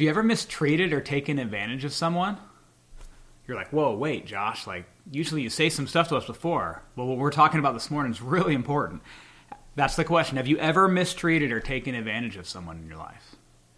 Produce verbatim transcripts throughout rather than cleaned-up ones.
you ever mistreated or taken advantage of someone? You're like, whoa, wait, Josh, like, usually you say some stuff to us before. Well, what we're talking about this morning is really important. That's the question. Have you ever mistreated or taken advantage of someone in your life?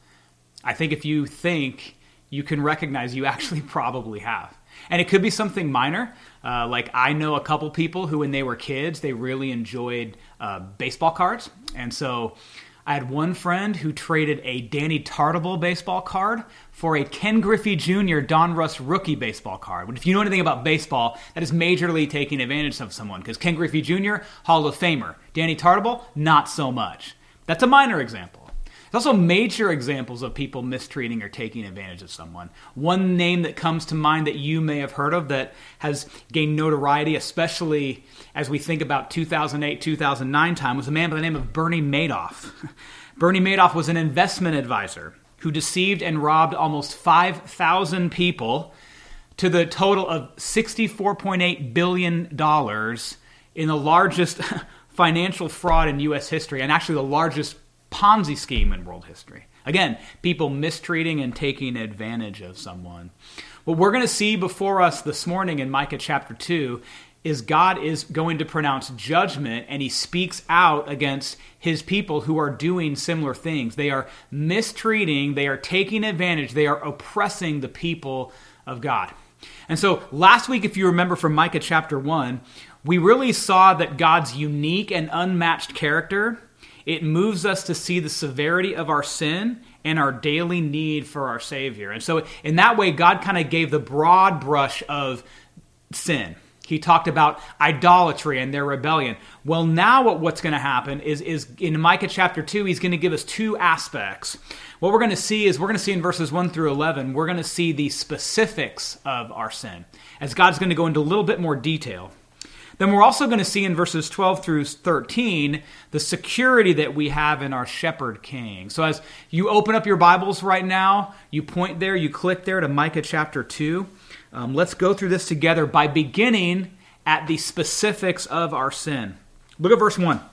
I think if you think, you can recognize you actually probably have. And it could be something minor. Uh, like I know a couple people who, when they were kids, they really enjoyed uh, baseball cards. And so I had one friend who traded a Danny Tartable baseball card for a Ken Griffey Junior Donruss rookie baseball card. But if you know anything about baseball, that is majorly taking advantage of someone, because Ken Griffey Junior, Hall of Famer. Danny Tartable, not so much. That's a minor example. There's also major examples of people mistreating or taking advantage of someone. One name that comes to mind that you may have heard of that has gained notoriety, especially as we think about two thousand eight, two thousand nine time, was a man by the name of Bernie Madoff. Bernie Madoff was an investment advisor who deceived and robbed almost five thousand people to the total of sixty-four point eight billion dollars in the largest financial fraud in U S history, and actually the largest Ponzi scheme in world history. Again, people mistreating and taking advantage of someone. What we're going to see before us this morning in Micah chapter two is God is going to pronounce judgment, and he speaks out against his people who are doing similar things. They are mistreating, they are taking advantage, they are oppressing the people of God. And so last week, if you remember from Micah chapter one, we really saw that God's unique and unmatched character, it moves us to see the severity of our sin and our daily need for our Savior. And so in that way, God kind of gave the broad brush of sin. He talked about idolatry and their rebellion. Well, now what, what's going to happen is, is in Micah chapter two, he's going to give us two aspects. What we're going to see is we're going to see in verses one through eleven, we're going to see the specifics of our sin, as God's going to go into a little bit more detail. Then we're also going to see in verses twelve through thirteen the security that we have in our shepherd king. So as you open up your Bibles right now, you point there, you click there to Micah chapter two. Um, let's go through this together by beginning at the specifics of our sin. Look at verse one.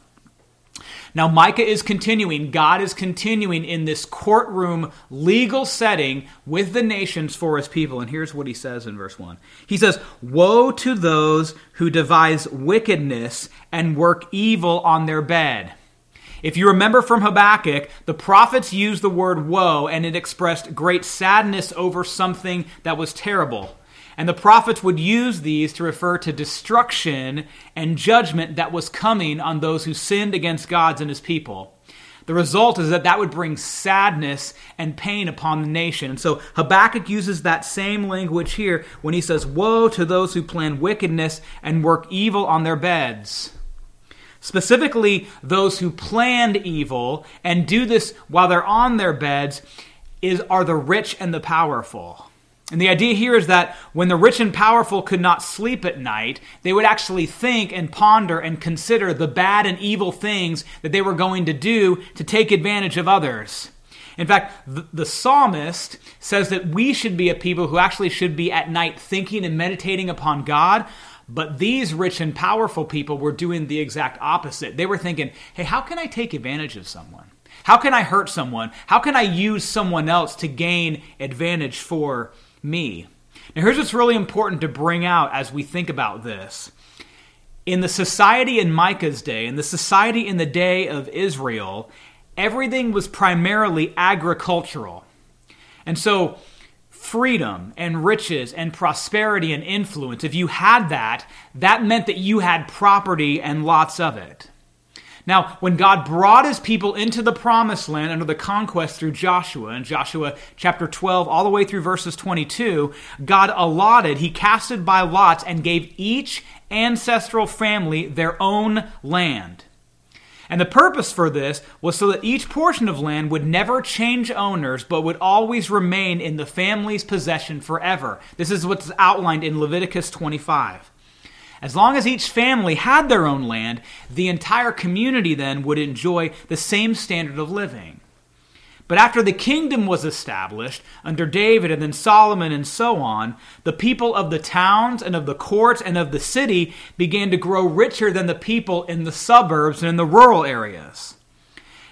Now Micah is continuing, God is continuing in this courtroom legal setting with the nations for his people. And here's what he says in verse one. He says, "Woe to those who devise wickedness and work evil on their bed." If you remember from Habakkuk, the prophets used the word woe, and it expressed great sadness over something that was terrible. And the prophets would use these to refer to destruction and judgment that was coming on those who sinned against God and his people. The result is that that would bring sadness and pain upon the nation. And so Habakkuk uses that same language here when he says, "Woe to those who plan wickedness and work evil on their beds." Specifically, those who planned evil and do this while they're on their beds is are the rich and the powerful. And the idea here is that when the rich and powerful could not sleep at night, they would actually think and ponder and consider the bad and evil things that they were going to do to take advantage of others. In fact, the, the psalmist says that we should be a people who actually should be at night thinking and meditating upon God, but these rich and powerful people were doing the exact opposite. They were thinking, hey, how can I take advantage of someone? How can I hurt someone? How can I use someone else to gain advantage for me? Now, here's what's really important to bring out as we think about this. In the society in Micah's day, in the society in the day of Israel, everything was primarily agricultural. And so freedom and riches and prosperity and influence, if you had that, that meant that you had property and lots of it. Now, when God brought his people into the promised land under the conquest through Joshua, in Joshua chapter twelve, all the way through verses twenty-two, God allotted, he casted by lots and gave each ancestral family their own land. And the purpose for this was so that each portion of land would never change owners, but would always remain in the family's possession forever. This is what's outlined in Leviticus twenty-five. As long as each family had their own land, the entire community then would enjoy the same standard of living. But after the kingdom was established, under David and then Solomon and so on, the people of the towns and of the courts and of the city began to grow richer than the people in the suburbs and in the rural areas.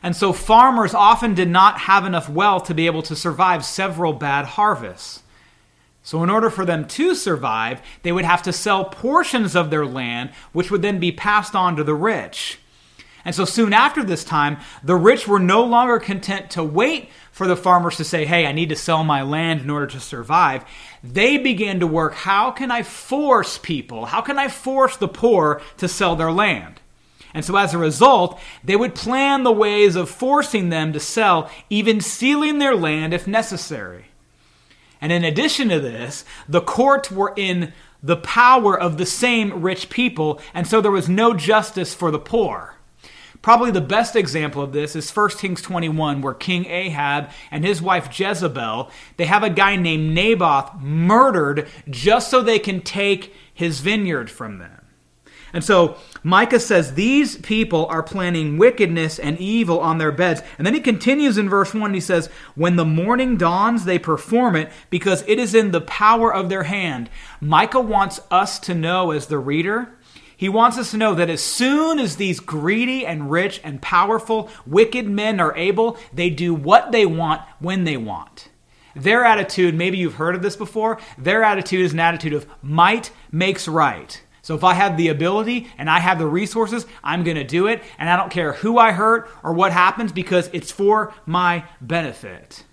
And so farmers often did not have enough wealth to be able to survive several bad harvests. So in order for them to survive, they would have to sell portions of their land, which would then be passed on to the rich. And so soon after this time, the rich were no longer content to wait for the farmers to say, hey, I need to sell my land in order to survive. They began to work, how can I force people, how can I force the poor to sell their land? And so as a result, they would plan the ways of forcing them to sell, even stealing their land if necessary. And in addition to this, the courts were in the power of the same rich people, and so there was no justice for the poor. Probably the best example of this is First Kings twenty-one, where King Ahab and his wife Jezebel, they have a guy named Naboth murdered just so they can take his vineyard from them. And so Micah says these people are planning wickedness and evil on their beds. And then he continues in verse one, he says, when the morning dawns, they perform it because it is in the power of their hand. Micah wants us to know as the reader, he wants us to know that as soon as these greedy and rich and powerful, wicked men are able, they do what they want when they want. Their attitude, maybe you've heard of this before, their attitude is an attitude of might makes right. So if I have the ability and I have the resources, I'm going to do it. And I don't care who I hurt or what happens because it's for my benefit.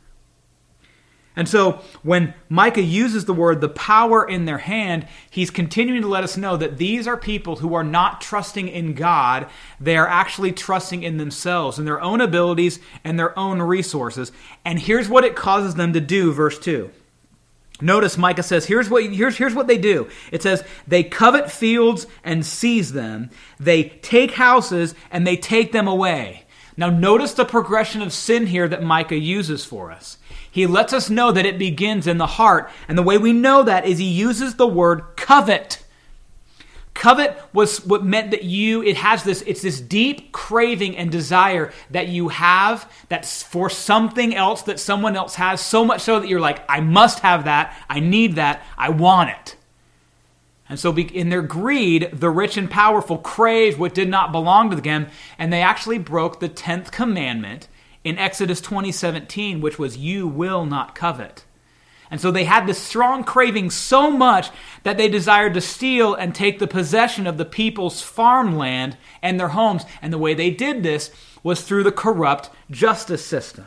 And so when Micah uses the word the power in their hand, he's continuing to let us know that these are people who are not trusting in God. They are actually trusting in themselves, in their own abilities and their own resources. And here's what it causes them to do, verse two. Notice Micah says, here's what, here's, here's what they do. It says, they covet fields and seize them. They take houses and they take them away. Now notice the progression of sin here that Micah uses for us. He lets us know that it begins in the heart. And the way we know that is he uses the word covet. Covet was what meant that you, it has this, it's this deep craving and desire that you have that's for something else that someone else has, so much so that you're like, I must have that, I need that, I want it. And so in their greed, the rich and powerful craved what did not belong to them, and they actually broke the tenth commandment in Exodus twenty seventeen, which was, you will not covet. And so they had this strong craving so much that they desired to steal and take the possession of the people's farmland and their homes. And the way they did this was through the corrupt justice system.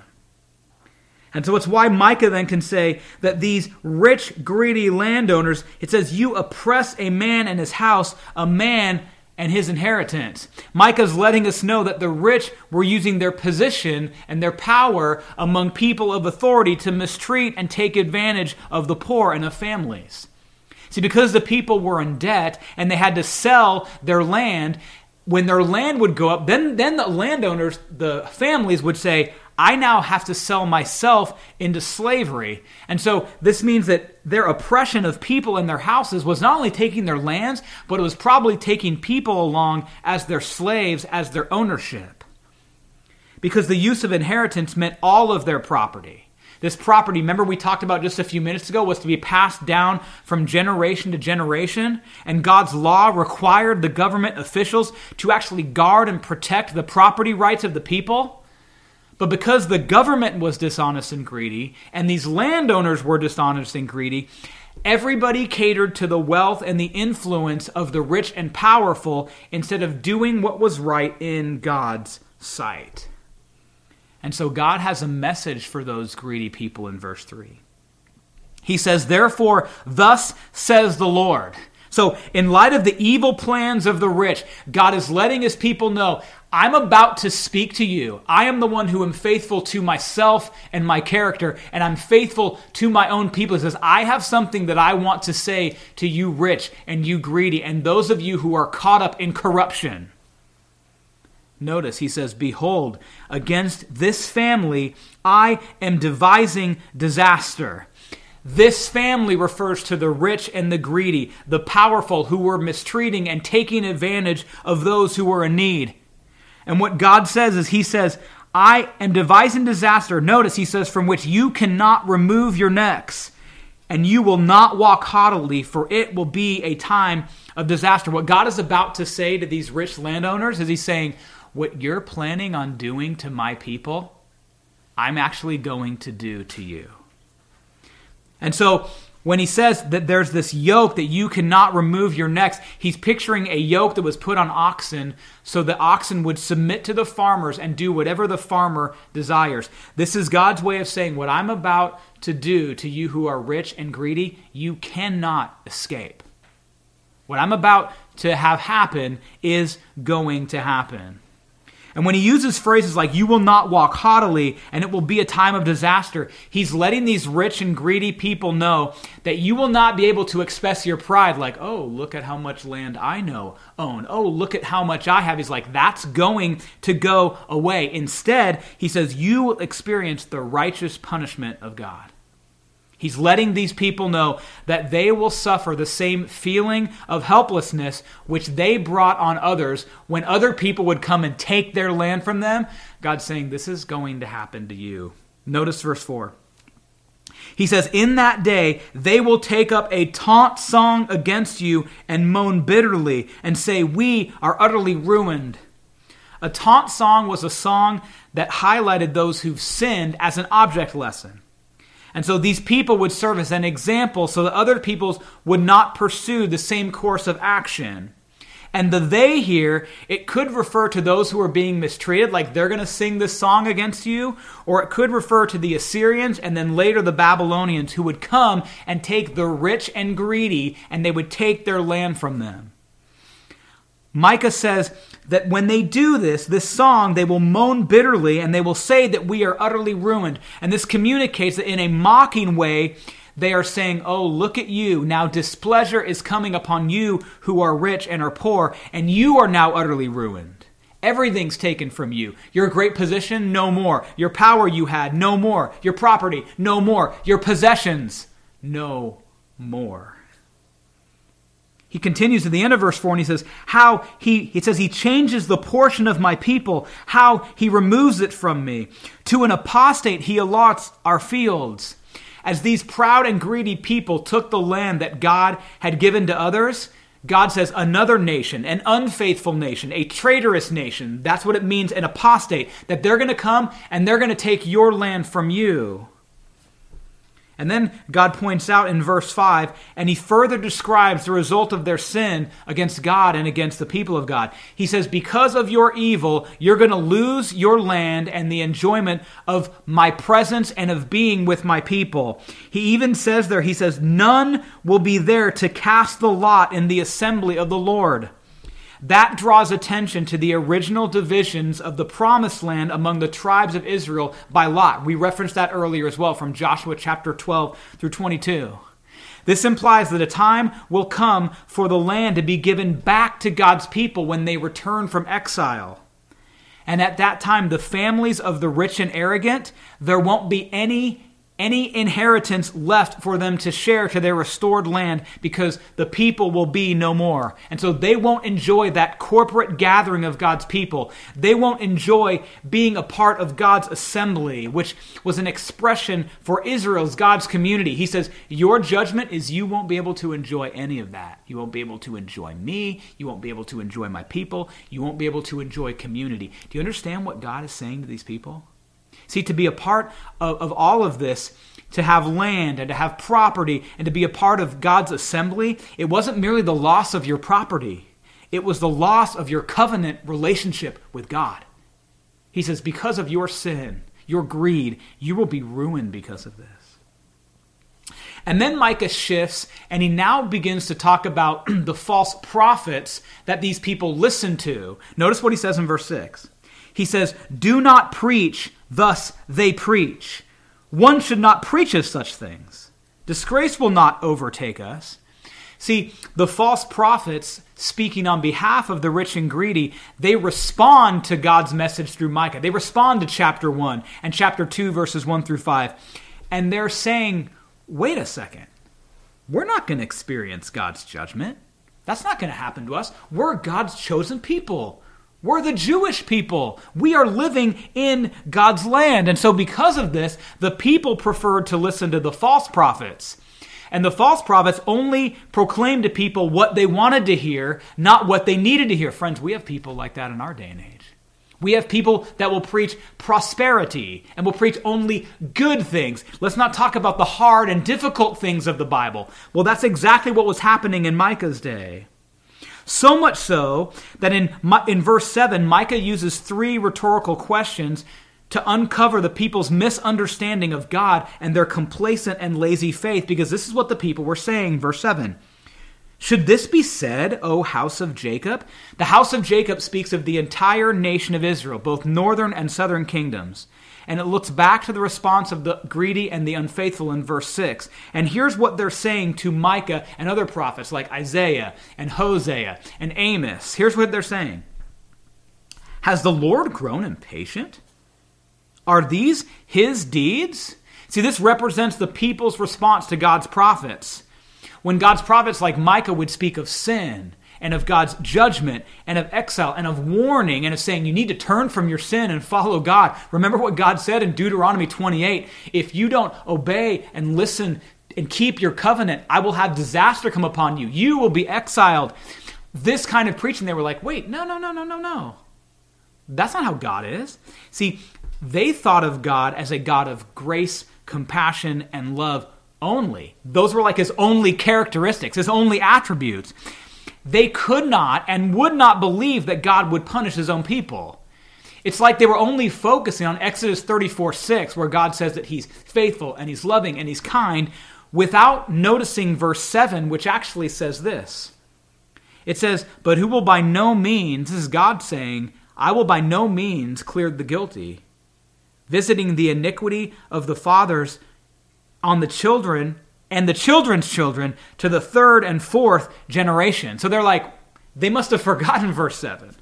And so it's why Micah then can say that these rich, greedy landowners, it says, you oppress a man and his house, a man and his inheritance. Micah's letting us know that the rich were using their position and their power among people of authority to mistreat and take advantage of the poor and of families. See, because the people were in debt and they had to sell their land, when their land would go up, then, then the landowners, the families would say, I now have to sell myself into slavery. And so this means that their oppression of people in their houses was not only taking their lands, but it was probably taking people along as their slaves, as their ownership. Because the use of inheritance meant all of their property. This property, remember we talked about just a few minutes ago, was to be passed down from generation to generation. And God's law required the government officials to actually guard and protect the property rights of the people. But because the government was dishonest and greedy, and these landowners were dishonest and greedy, everybody catered to the wealth and the influence of the rich and powerful instead of doing what was right in God's sight. And so God has a message for those greedy people in verse three. He says, therefore, thus says the Lord. So in light of the evil plans of the rich, God is letting his people know, I'm about to speak to you. I am the one who am faithful to myself and my character, and I'm faithful to my own people. He says, I have something that I want to say to you rich and you greedy, and those of you who are caught up in corruption. Notice, he says, behold, against this family I am devising disaster. This family refers to the rich and the greedy, the powerful who were mistreating and taking advantage of those who were in need. And what God says is, he says, I am devising disaster. Notice, he says, from which you cannot remove your necks, and you will not walk haughtily, for it will be a time of disaster. What God is about to say to these rich landowners is he's saying, what you're planning on doing to my people, I'm actually going to do to you. And so when he says that there's this yoke that you cannot remove your necks, he's picturing a yoke that was put on oxen so the oxen would submit to the farmers and do whatever the farmer desires. This is God's way of saying, what I'm about to do to you who are rich and greedy, you cannot escape. What I'm about to have happen is going to happen. And when he uses phrases like, you will not walk haughtily, and it will be a time of disaster, he's letting these rich and greedy people know that you will not be able to express your pride like, oh, look at how much land I know own. Oh, look at how much I have. He's like, that's going to go away. Instead, he says, you will experience the righteous punishment of God. He's letting these people know that they will suffer the same feeling of helplessness which they brought on others when other people would come and take their land from them. God's saying, this is going to happen to you. Notice verse four. He says, in that day they will take up a taunt song against you and moan bitterly and say, we are utterly ruined. A taunt song was a song that highlighted those who've sinned as an object lesson. And so these people would serve as an example so that other peoples would not pursue the same course of action. And the they here, it could refer to those who are being mistreated, like they're going to sing this song against you, or it could refer to the Assyrians and then later the Babylonians who would come and take the rich and greedy and they would take their land from them. Micah says that when they do this, this song, they will moan bitterly and they will say that we are utterly ruined. And this communicates that in a mocking way, they are saying, oh, look at you. Now displeasure is coming upon you who are rich and are poor, and you are now utterly ruined. Everything's taken from you. Your great position, no more. Your power you had, no more. Your property, no more. Your possessions, no more. He continues at the end of verse four and he says, how he, it says he changes the portion of my people, how he removes it from me. To an apostate he allots our fields. As these proud and greedy people took the land that God had given to others, God says another nation, an unfaithful nation, a traitorous nation, that's what it means, an apostate, that they're going to come and they're going to take your land from you. And then God points out in verse five, and he further describes the result of their sin against God and against the people of God. He says, because of your evil, you're going to lose your land and the enjoyment of my presence and of being with my people. He even says there, he says, none will be there to cast the lot in the assembly of the Lord. That draws attention to the original divisions of the promised land among the tribes of Israel by lot. We referenced that earlier as well from Joshua chapter twelve through twenty-two. This implies that a time will come for the land to be given back to God's people when they return from exile. And at that time, the families of the rich and arrogant, there won't be any Any inheritance left for them to share to their restored land because the people will be no more. And so they won't enjoy that corporate gathering of God's people. They won't enjoy being a part of God's assembly, which was an expression for Israel's God's community. He says, your judgment is you won't be able to enjoy any of that. You won't be able to enjoy me. You won't be able to enjoy my people. You won't be able to enjoy community. Do you understand what God is saying to these people? See, to be a part of, of all of this, to have land and to have property and to be a part of God's assembly, it wasn't merely the loss of your property. It was the loss of your covenant relationship with God. He says, because of your sin, your greed, you will be ruined because of this. And then Micah shifts and he now begins to talk about the false prophets that these people listen to. Notice what he says in verse six. He says, do not preach, thus they preach. One should not preach of such things. Disgrace will not overtake us. See, the false prophets speaking on behalf of the rich and greedy, they respond to God's message through Micah. They respond to chapter one and chapter two, verses one through five. And they're saying, wait a second. We're not going to experience God's judgment. That's not going to happen to us. We're God's chosen people. We're the Jewish people. We are living in God's land. And so because of this, the people preferred to listen to the false prophets. And the false prophets only proclaimed to people what they wanted to hear, not what they needed to hear. Friends, we have people like that in our day and age. We have people that will preach prosperity and will preach only good things. Let's not talk about the hard and difficult things of the Bible. Well, that's exactly what was happening in Micah's day. So much so that in, in verse seven, Micah uses three rhetorical questions to uncover the people's misunderstanding of God and their complacent and lazy faith, because this is what the people were saying. Verse seven. Should this be said, O house of Jacob? The house of Jacob speaks of the entire nation of Israel, both northern and southern kingdoms. And it looks back to the response of the greedy and the unfaithful in verse six. And here's what they're saying to Micah and other prophets like Isaiah and Hosea and Amos. Here's what they're saying. Has the Lord grown impatient? Are these his deeds? See, this represents the people's response to God's prophets. When God's prophets like Micah would speak of sin and of God's judgment and of exile and of warning and of saying you need to turn from your sin and follow God. Remember what God said in Deuteronomy twenty-eight. If you don't obey and listen and keep your covenant, I will have disaster come upon you. You will be exiled. This kind of preaching, they were like, wait, no, no, no, no, no, no. That's not how God is. See, they thought of God as a God of grace, compassion, and love only. Those were like his only characteristics, his only attributes. They could not and would not believe that God would punish his own people. It's like they were only focusing on Exodus thirty-four six, where God says that he's faithful and he's loving and he's kind, without noticing verse seven, which actually says this. It says, but who will by no means, this is God saying, I will by no means clear the guilty, visiting the iniquity of the fathers on the children and the children's children to the third and fourth generation. So they're like, they must have forgotten verse seven.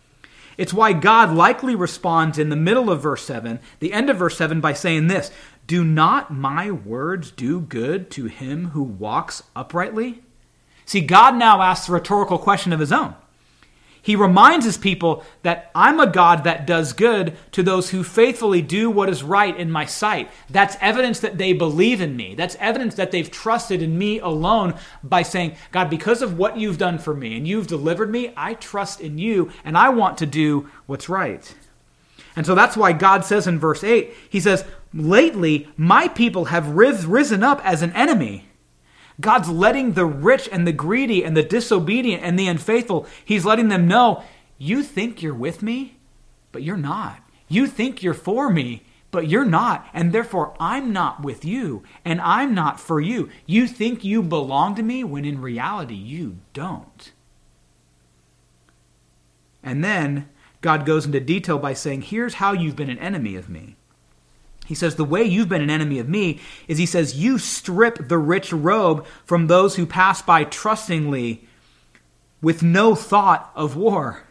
It's why God likely responds in the middle of verse seven, the end of verse seven, by saying this, do not my words do good to him who walks uprightly? See, God now asks a rhetorical question of his own. He reminds his people that I'm a God that does good to those who faithfully do what is right in my sight. That's evidence that they believe in me. That's evidence that they've trusted in me alone by saying, God, because of what you've done for me and you've delivered me, I trust in you and I want to do what's right. And so that's why God says in verse eight, he says, lately my people have risen up as an enemy. God's letting the rich and the greedy and the disobedient and the unfaithful, he's letting them know, you think you're with me, but you're not. You think you're for me, but you're not. And therefore, I'm not with you, and I'm not for you. You think you belong to me when in reality, you don't. And then God goes into detail by saying, here's how you've been an enemy of me. He says, the way you've been an enemy of me is, he says, you strip the rich robe from those who pass by trustingly with no thought of war.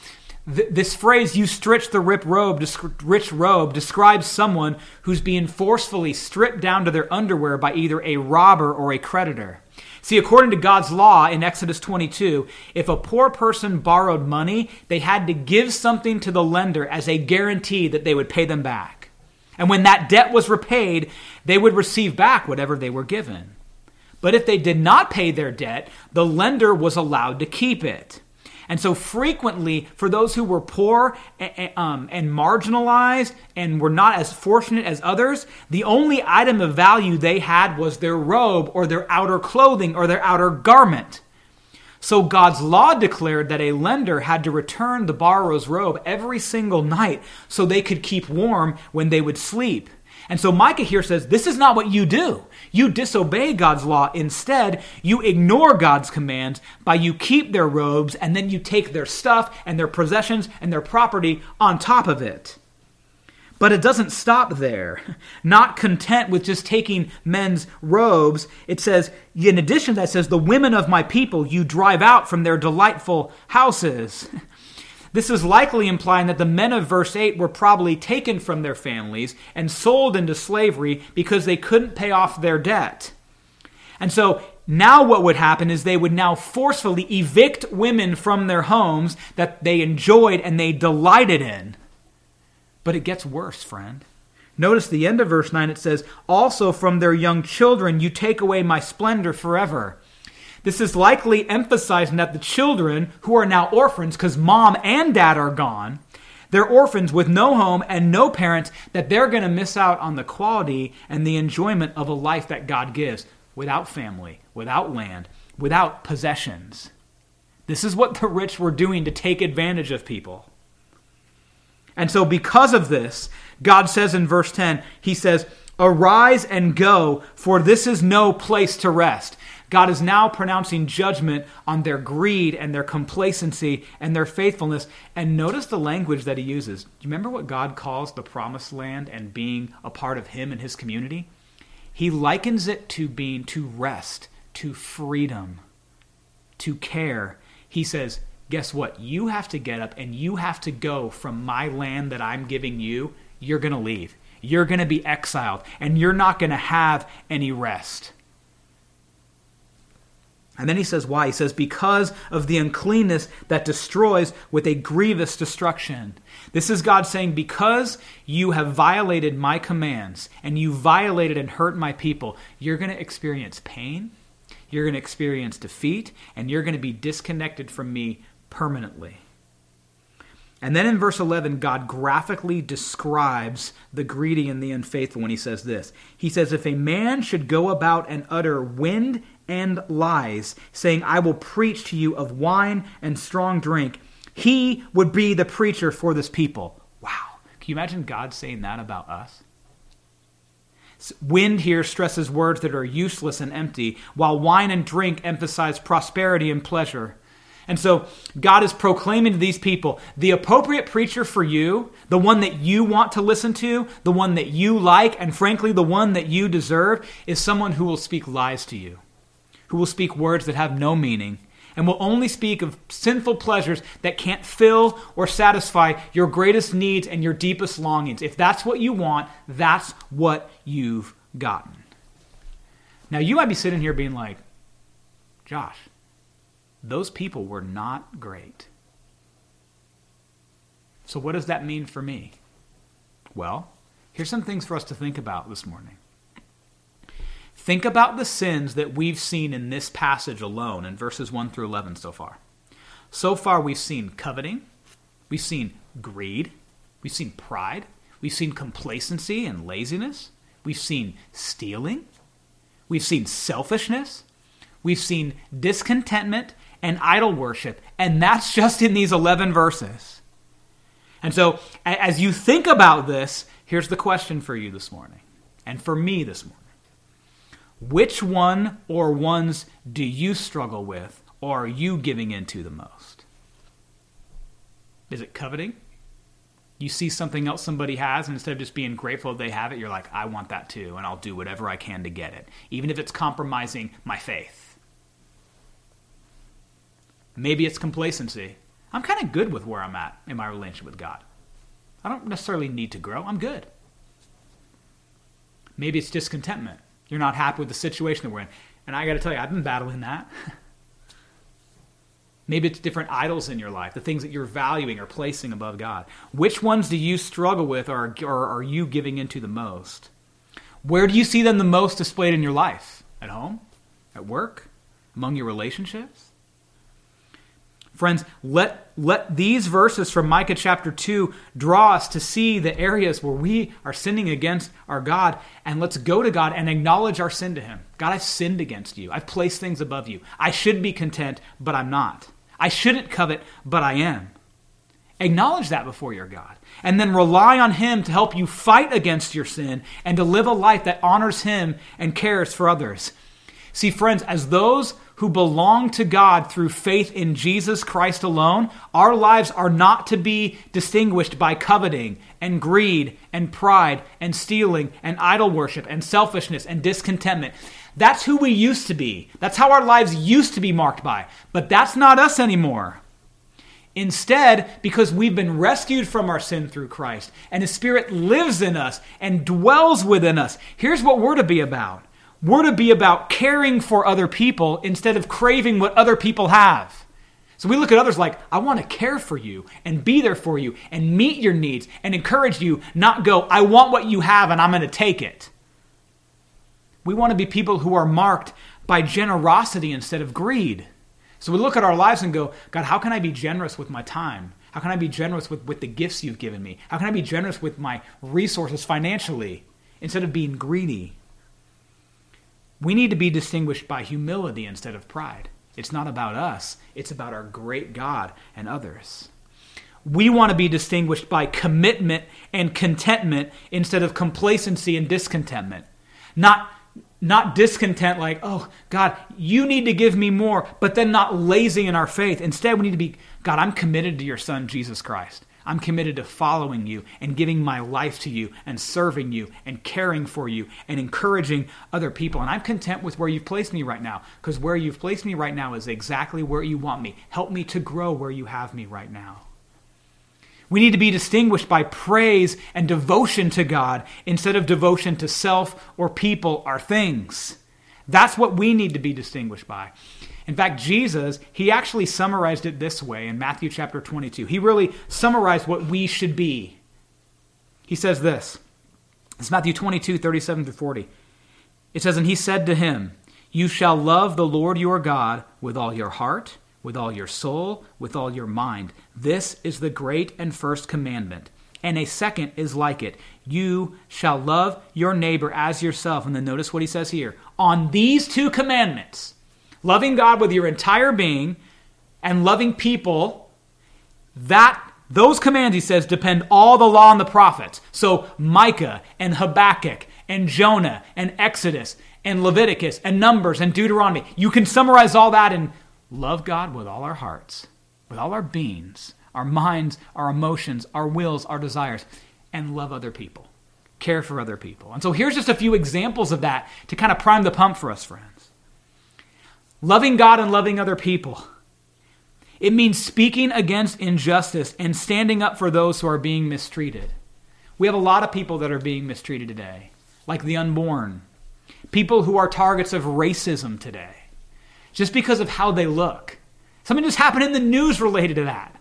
Th- this phrase, you stretch the rip robe, rich robe, describes someone who's being forcefully stripped down to their underwear by either a robber or a creditor. See, according to God's law in Exodus twenty-two, if a poor person borrowed money, they had to give something to the lender as a guarantee that they would pay them back. And when that debt was repaid, they would receive back whatever they were given. But if they did not pay their debt, the lender was allowed to keep it. And so frequently, for those who were poor and, um, and marginalized and were not as fortunate as others, the only item of value they had was their robe or their outer clothing or their outer garment. So God's law declared that a lender had to return the borrower's robe every single night so they could keep warm when they would sleep. And so Micah here says, this is not what you do. You disobey God's law. Instead, you ignore God's commands by you keep their robes and then you take their stuff and their possessions and their property on top of it. But it doesn't stop there. Not content with just taking men's robes, it says, in addition to that, it says, the women of my people you drive out from their delightful houses. This is likely implying that the men of verse eight were probably taken from their families and sold into slavery because they couldn't pay off their debt. And so now what would happen is they would now forcefully evict women from their homes that they enjoyed and they delighted in. But it gets worse, friend. Notice the end of verse nine, it says, also from their young children you take away my splendor forever. This is likely emphasizing that the children, who are now orphans because mom and dad are gone, They're orphans with no home and no parents, that they're going to miss out on the quality and the enjoyment of a life that God gives without family, without land, without possessions. This is what the rich were doing to take advantage of people. And so because of this, God says in verse ten, he says, "Arise and go, for this is no place to rest." God is now pronouncing judgment on their greed and their complacency and their faithfulness. And notice the language that he uses. Do you remember what God calls the promised land and being a part of him and his community? He likens it to being to rest, to freedom, to care. He says, guess what? You have to get up and you have to go from my land that I'm giving you. You're going to leave. You're going to be exiled and you're not going to have any rest. And then he says why? He says, because of the uncleanness that destroys with a grievous destruction. This is God saying, because you have violated my commands and you violated and hurt my people, you're going to experience pain, you're going to experience defeat, and you're going to be disconnected from me permanently. And then in verse eleven, God graphically describes the greedy and the unfaithful when he says this. He says, if a man should go about and utter wind and lies, saying, I will preach to you of wine and strong drink, he would be the preacher for this people. Wow. Can you imagine God saying that about us? Wind here stresses words that are useless and empty, while wine and drink emphasize prosperity and pleasure. And so God is proclaiming to these people, the appropriate preacher for you, the one that you want to listen to, the one that you like, and frankly, the one that you deserve, is someone who will speak lies to you, who will speak words that have no meaning, and will only speak of sinful pleasures that can't fill or satisfy your greatest needs and your deepest longings. If that's what you want, that's what you've gotten. Now, you might be sitting here being like, Josh, those people were not great. So what does that mean for me? Well, here's some things for us to think about this morning. Think about the sins that we've seen in this passage alone in verses one through eleven so far. So far we've seen coveting, we've seen greed, we've seen pride, we've seen complacency and laziness, we've seen stealing, we've seen selfishness, we've seen discontentment and idol worship, and that's just in these eleven verses. And so, as you think about this, here's the question for you this morning, and for me this morning. Which one or ones do you struggle with, or are you giving into the most? Is it coveting? You see something else somebody has, and instead of just being grateful that they have it, you're like, I want that too, and I'll do whatever I can to get it, even if it's compromising my faith. Maybe it's complacency. I'm kind of good with where I'm at in my relationship with God. I don't necessarily need to grow. I'm good. Maybe it's discontentment. You're not happy with the situation that we're in. And I got to tell you, I've been battling that. Maybe it's different idols in your life, the things that you're valuing or placing above God. Which ones do you struggle with, or, or are you giving into the most? Where do you see them the most displayed in your life? At home? At work? Among your relationships? Friends, let, let these verses from Micah chapter two draw us to see the areas where we are sinning against our God, and let's go to God and acknowledge our sin to him. God, I've sinned against you. I've placed things above you. I should be content, but I'm not. I shouldn't covet, but I am. Acknowledge that before your God, and then rely on him to help you fight against your sin and to live a life that honors him and cares for others. See, friends, as those who belong to God through faith in Jesus Christ alone, our lives are not to be distinguished by coveting and greed and pride and stealing and idol worship and selfishness and discontentment. That's who we used to be. That's how our lives used to be marked by. But that's not us anymore. Instead, because we've been rescued from our sin through Christ, and his Spirit lives in us and dwells within us, here's what we're to be about. We're to be about caring for other people instead of craving what other people have. So we look at others like, I want to care for you and be there for you and meet your needs and encourage you, not go, I want what you have and I'm going to take it. We want to be people who are marked by generosity instead of greed. So we look at our lives and go, God, how can I be generous with my time? How can I be generous with, with the gifts you've given me? How can I be generous with my resources financially instead of being greedy? We need to be distinguished by humility instead of pride. It's not about us. It's about our great God and others. We want to be distinguished by commitment and contentment instead of complacency and discontentment. Not, not discontent like, oh, God, you need to give me more, but then not lazy in our faith. Instead, we need to be, God, I'm committed to your Son, Jesus Christ. I'm committed to following you and giving my life to you and serving you and caring for you and encouraging other people. And I'm content with where you've placed me right now, because where you've placed me right now is exactly where you want me. Help me to grow where you have me right now. We need to be distinguished by praise and devotion to God instead of devotion to self or people or things. That's what we need to be distinguished by. In fact, Jesus, he actually summarized it this way in Matthew chapter twenty-two. He really summarized what we should be. He says this. It's Matthew twenty-two, thirty-seven through forty. It says, and he said to him, you shall love the Lord your God with all your heart, with all your soul, with all your mind. This is the great and first commandment. And a second is like it. You shall love your neighbor as yourself. And then notice what he says here. On these two commandments, loving God with your entire being and loving people, that those commands, he says, depend all the law and the prophets. So Micah and Habakkuk and Jonah and Exodus and Leviticus and Numbers and Deuteronomy. You can summarize all that in love God with all our hearts, with all our beings, our minds, our emotions, our wills, our desires, and love other people. Care for other people. And so here's just a few examples of that to kind of prime the pump for us, friends. Loving God and loving other people. It means speaking against injustice and standing up for those who are being mistreated. We have a lot of people that are being mistreated today, like the unborn. People who are targets of racism today, just because of how they look. Something just happened in the news related to that.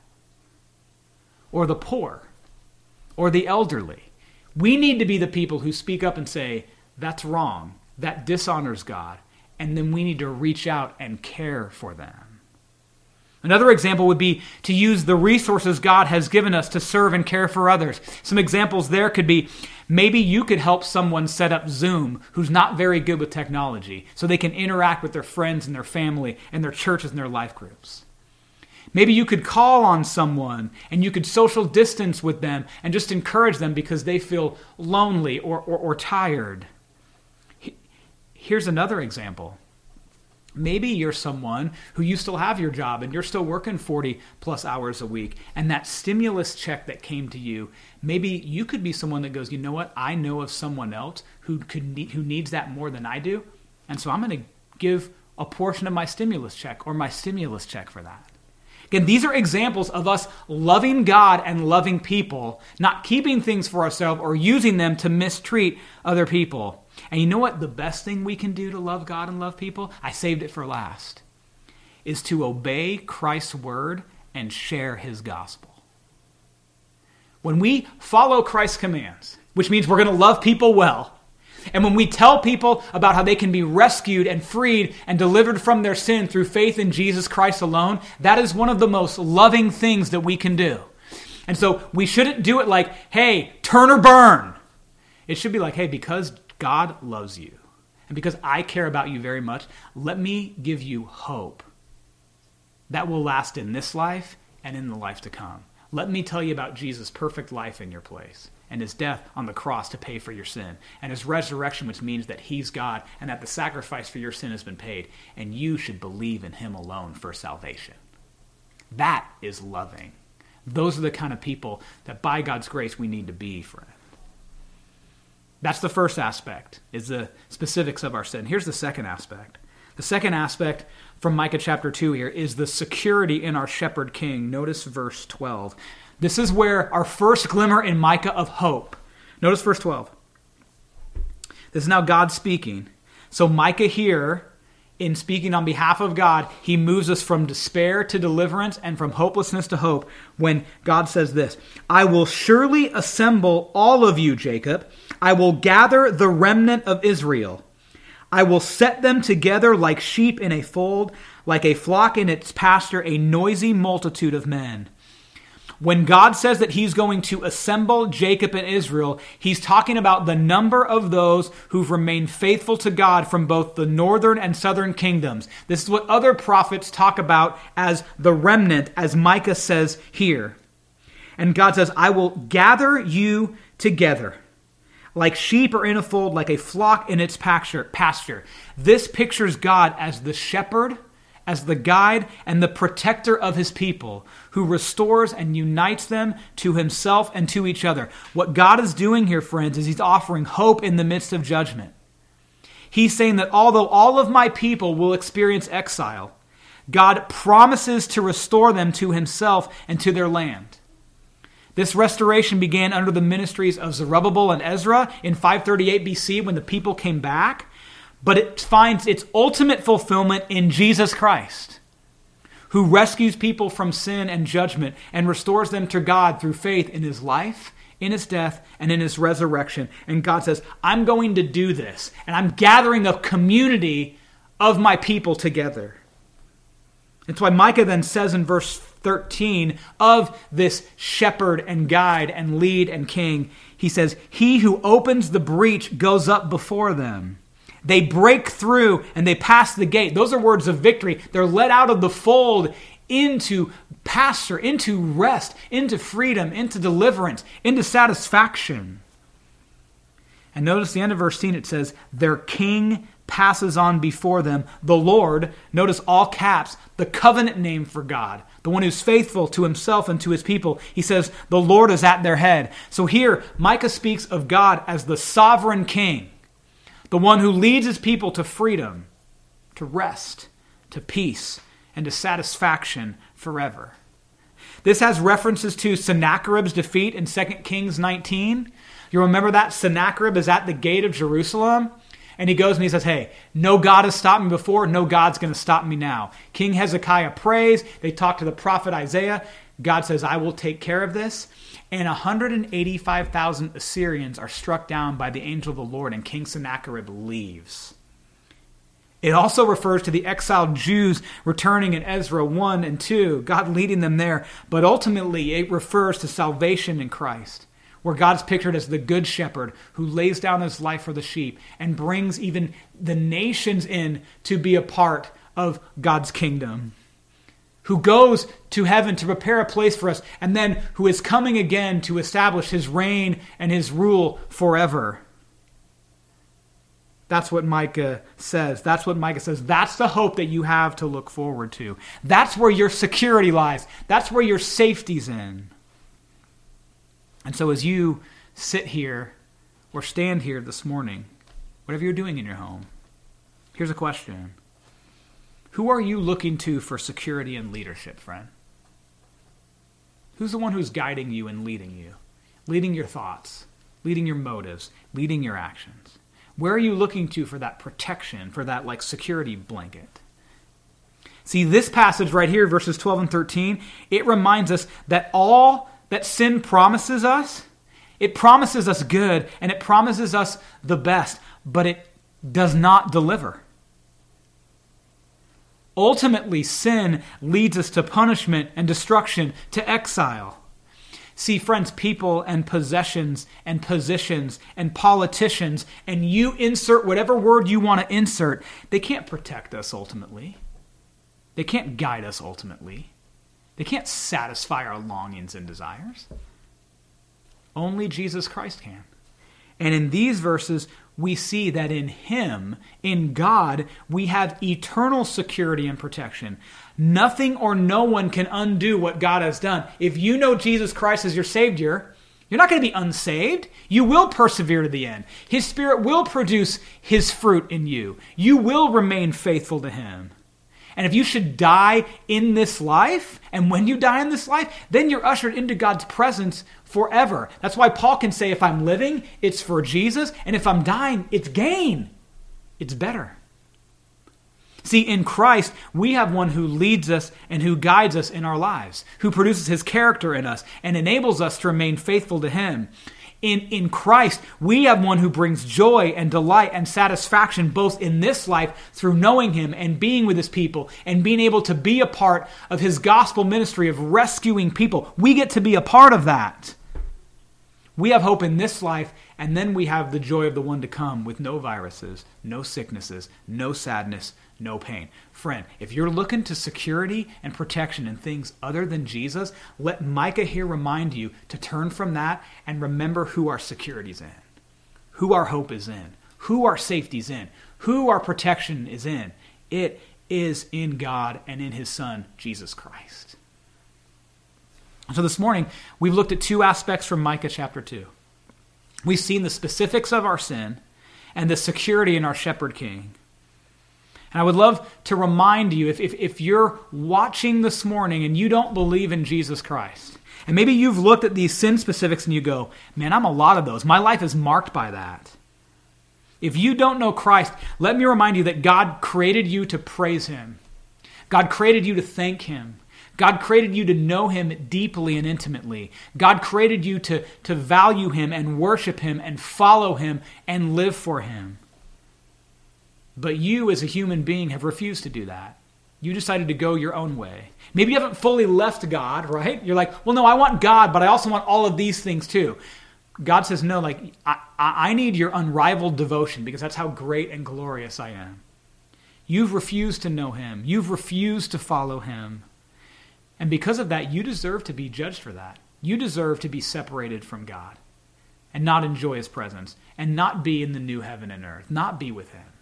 Or the poor, or the elderly. We need to be the people who speak up and say, that's wrong, that dishonors God, and then we need to reach out and care for them. Another example would be to use the resources God has given us to serve and care for others. Some examples there could be, maybe you could help someone set up Zoom who's not very good with technology so they can interact with their friends and their family and their churches and their life groups. Maybe you could call on someone and you could social distance with them and just encourage them because they feel lonely or, or, or tired. Here's another example. Maybe you're someone who you still have your job and you're still working forty plus hours a week, and that stimulus check that came to you, maybe you could be someone that goes, you know what, I know of someone else who could need, who needs that more than I do, and so I'm going to give a portion of my stimulus check or my stimulus check for that. Again, these are examples of us loving God and loving people, not keeping things for ourselves or using them to mistreat other people. And you know what the best thing we can do to love God and love people? I saved it for last. Is to obey Christ's word and share his gospel. When we follow Christ's commands, which means we're going to love people well, and when we tell people about how they can be rescued and freed and delivered from their sin through faith in Jesus Christ alone, that is one of the most loving things that we can do. And so we shouldn't do it like, hey, turn or burn. It should be like, hey, because God loves you and because I care about you very much, let me give you hope that will last in this life and in the life to come. Let me tell you about Jesus' perfect life in your place and his death on the cross to pay for your sin, and his resurrection, which means that he's God and that the sacrifice for your sin has been paid, and you should believe in him alone for salvation. That is loving. Those are the kind of people that by God's grace we need to be, friend. That's the first aspect, is the specifics of our sin. Here's the second aspect. The second aspect from Micah chapter two here is the security in our shepherd king. Notice verse twelve. This is where our first glimmer in Micah of hope. Notice verse twelve. This is now God speaking. So Micah here, in speaking on behalf of God, he moves us from despair to deliverance and from hopelessness to hope when God says this, I will surely assemble all of you, Jacob. I will gather the remnant of Israel. I will set them together like sheep in a fold, like a flock in its pasture, a noisy multitude of men. When God says that he's going to assemble Jacob and Israel, he's talking about the number of those who've remained faithful to God from both the northern and southern kingdoms. This is what other prophets talk about as the remnant, as Micah says here. And God says, I will gather you together like sheep are in a fold, like a flock in its pasture. This pictures God as the shepherd, as the guide and the protector of his people, who restores and unites them to himself and to each other. What God is doing here, friends, is he's offering hope in the midst of judgment. He's saying that although all of my people will experience exile, God promises to restore them to himself and to their land. This restoration began under the ministries of Zerubbabel and Ezra in five thirty-eight B C when the people came back, but it finds its ultimate fulfillment in Jesus Christ, who rescues people from sin and judgment and restores them to God through faith in his life, in his death, and in his resurrection. And God says, I'm going to do this, and I'm gathering a community of my people together. That's why Micah then says in verse thirteen of this shepherd and guide and lead and king, he says, he who opens the breach goes up before them. They break through and they pass the gate. Those are words of victory. They're led out of the fold into pasture, into rest, into freedom, into deliverance, into satisfaction. And notice the end of verse ten, it says, their king passes on before them. The Lord, notice all caps, the covenant name for God, the one who's faithful to himself and to his people. He says, the Lord is at their head. So here, Micah speaks of God as the sovereign king, the one who leads his people to freedom, to rest, to peace, and to satisfaction forever. This has references to Sennacherib's defeat in Second Kings nineteen. You remember that? Sennacherib is at the gate of Jerusalem, and he goes and he says, hey, no God has stopped me before, no God's going to stop me now. King Hezekiah prays. They talk to the prophet Isaiah. God says, I will take care of this. And one hundred eighty-five thousand Assyrians are struck down by the angel of the Lord, and King Sennacherib leaves. It also refers to the exiled Jews returning in Ezra one and two, God leading them there. But ultimately, it refers to salvation in Christ, where God's pictured as the good shepherd who lays down his life for the sheep and brings even the nations in to be a part of God's kingdom, who goes to heaven to prepare a place for us, and then who is coming again to establish his reign and his rule forever. That's what Micah says. That's what Micah says. That's the hope that you have to look forward to. That's where your security lies. That's where your safety's in. And so as you sit here or stand here this morning, whatever you're doing in your home, here's a question. Who are you looking to for security and leadership, friend? Who's the one who's guiding you and leading you? Leading your thoughts, leading your motives, leading your actions. Where are you looking to for that protection, for that like security blanket? See, this passage right here, verses twelve and thirteen, it reminds us that all that sin promises us, it promises us good and it promises us the best, but it does not deliver. Ultimately, sin leads us to punishment and destruction, to exile. See, friends, people and possessions and positions and politicians, and you insert whatever word you want to insert, they can't protect us ultimately. They can't guide us ultimately. They can't satisfy our longings and desires. Only Jesus Christ can. And in these verses, we see that in Him, in God, we have eternal security and protection. Nothing or no one can undo what God has done. If you know Jesus Christ as your Savior, you're not going to be unsaved. You will persevere to the end. His Spirit will produce His fruit in you. You will remain faithful to Him. And if you should die in this life, and when you die in this life, then you're ushered into God's presence forever. That's why Paul can say, if I'm living, it's for Jesus, and if I'm dying, it's gain. It's better. See, in Christ, we have one who leads us and who guides us in our lives, who produces His character in us and enables us to remain faithful to Him. In, in Christ, we have one who brings joy and delight and satisfaction both in this life through knowing him and being with his people and being able to be a part of his gospel ministry of rescuing people. We get to be a part of that. We have hope in this life, and then we have the joy of the one to come with no viruses, no sicknesses, no sadness, no pain. Friend, if you're looking to security and protection in things other than Jesus, let Micah here remind you to turn from that and remember who our security's in, who our hope is in, who our safety's in, who our protection is in. It is in God and in his Son, Jesus Christ. So this morning, we've looked at two aspects from Micah chapter two. We've seen the specifics of our sin and the security in our shepherd king. And I would love to remind you, if, if, if you're watching this morning and you don't believe in Jesus Christ, and maybe you've looked at these sin specifics and you go, man, I'm a lot of those. My life is marked by that. If you don't know Christ, let me remind you that God created you to praise him. God created you to thank him. God created you to know him deeply and intimately. God created you to, to value him and worship him and follow him and live for him. But you as a human being have refused to do that. You decided to go your own way. Maybe you haven't fully left God, right? You're like, well, no, I want God, but I also want all of these things too. God says, no, like, I, I need your unrivaled devotion because that's how great and glorious I am. You've refused to know him. You've refused to follow him. And because of that, you deserve to be judged for that. You deserve to be separated from God and not enjoy his presence and not be in the new heaven and earth, not be with him.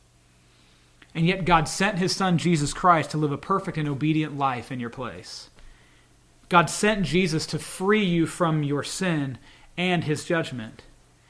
And yet God sent his Son, Jesus Christ, to live a perfect and obedient life in your place. God sent Jesus to free you from your sin and his judgment.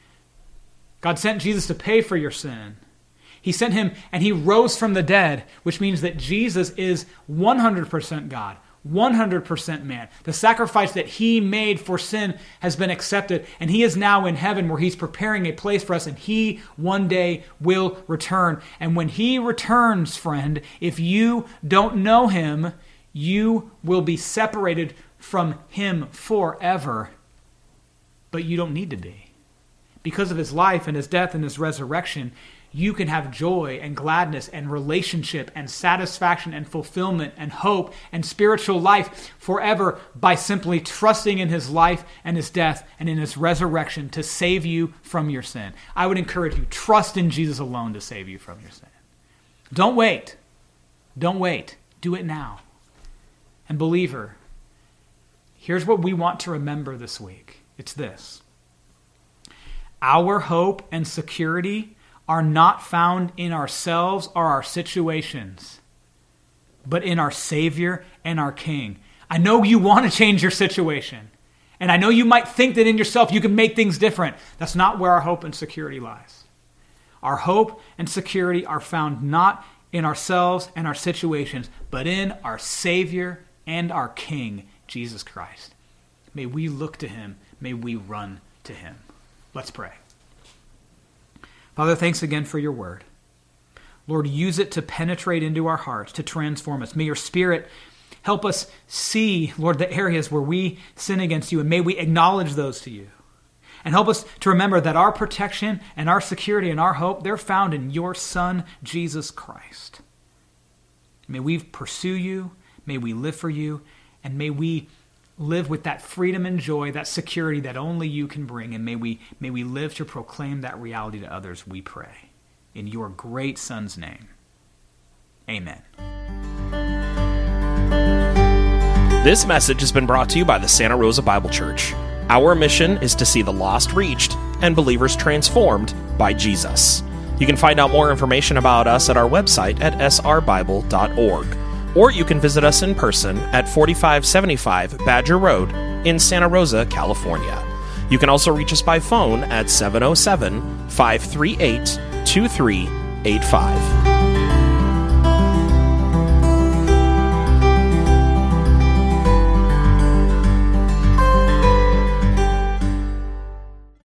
God sent Jesus to pay for your sin. He sent him and he rose from the dead, which means that Jesus is one hundred percent God, one hundred percent man. The sacrifice that he made for sin has been accepted, and he is now in heaven where he's preparing a place for us, and he one day will return. And when he returns, friend, if you don't know him, you will be separated from him forever. But you don't need to be. Because of his life and his death and his resurrection, you can have joy and gladness and relationship and satisfaction and fulfillment and hope and spiritual life forever by simply trusting in his life and his death and in his resurrection to save you from your sin. I would encourage you, trust in Jesus alone to save you from your sin. Don't wait. Don't wait. Do it now. And believer, here's what we want to remember this week. It's this. Our hope and security are not found in ourselves or our situations, but in our Savior and our King. I know you want to change your situation, and I know you might think that in yourself you can make things different. That's not where our hope and security lies. Our hope and security are found not in ourselves and our situations, but in our Savior and our King, Jesus Christ. May we look to him. May we run to him. Let's pray. Father, thanks again for your word. Lord, use it to penetrate into our hearts, to transform us. May your Spirit help us see, Lord, the areas where we sin against you, and may we acknowledge those to you. And help us to remember that our protection and our security and our hope, they're found in your Son, Jesus Christ. May we pursue you, may we live for you, and may we live with that freedom and joy, that security that only you can bring, and may we may we live to proclaim that reality to others, we pray. In your great Son's name, amen. This message has been brought to you by the Santa Rosa Bible Church. Our mission is to see the lost reached and believers transformed by Jesus. You can find out more information about us at our website at s r bible dot org. Or you can visit us in person at forty-five seventy-five Badger Road in Santa Rosa, California. You can also reach us by phone at seven oh seven, five three eight, two three eight five.